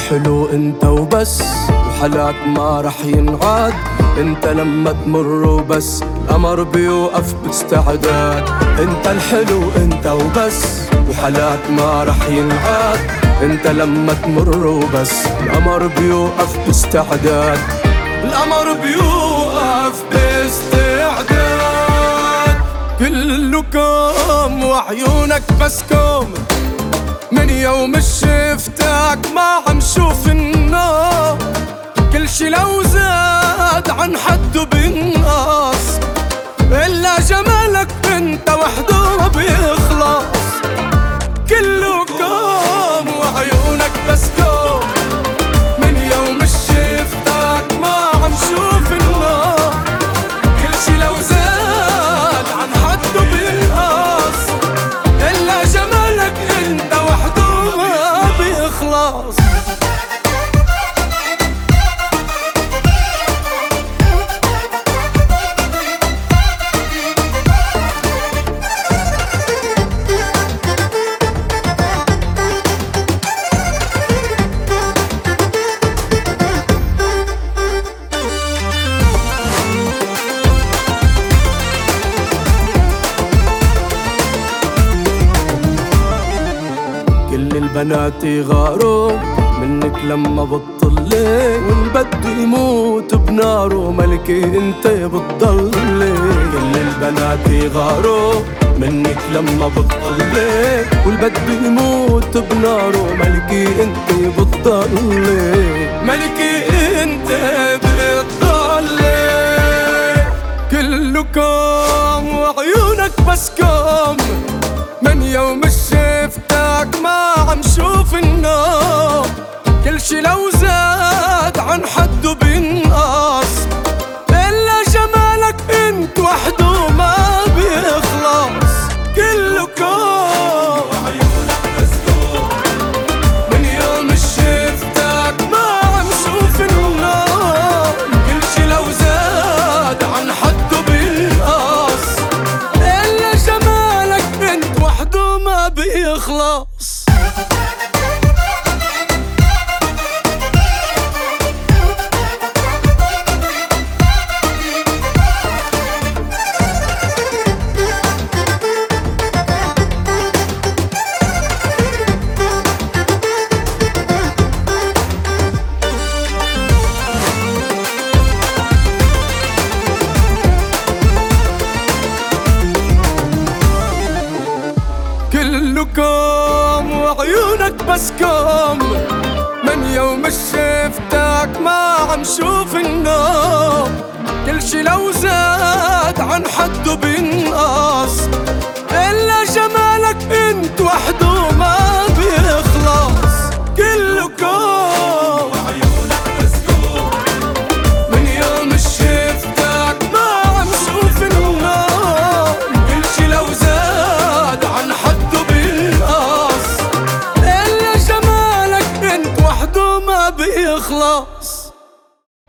الحلو انت وبس، وحلاك ما رح ينعاد. انت لما تمر وبس القمر بيوقف باستعداد. انت الحلو انت وبس، وحلاك ما رح ينعاد. انت لما تمر وبس القمر بيوقف باستعداد. القمر بيوقف باستعداد. كله كوم وعيونك بس كوم، من يوم شفتك ما عم شوف النار. كل شي لو زاد عن حده بينقص، إلا جمالك انت وحده ما بيخلص. كله كوم وعيونك بس كوم، من يوم شفتك ما عم شوف النار. كل شي لو زاد عن حده بينقص، إلا جمالك انت وحده ما بيخلص. كل البنات يغاروا منك لما بتطلي، والبد يموت بناره ملكي انت بتضلي. كل البنات يغاروا منك لما بتطلي، والبد يموت بناره ملكي انت بتضلي. ملكي انت بتضلي. كله كوم وعيونك بس كوم، من يوم شفتك ما عم شوف النار. كل شي لو زاد عن حده بينقص، إلا جمالك انت وحده ما بيخلص. كله كوم وعيونك بس كوم، من يوم شفتك ما عم شوف النار. كل شي لو زاد عن حده بينقص، إلا جمالك انت وحده ما بيخلص. كله كوم وعيونك بس كوم، من يوم شفتك ما عم شوف النار. كل شي لو زاد عن حده بينقص، إلا جمالك انت وحده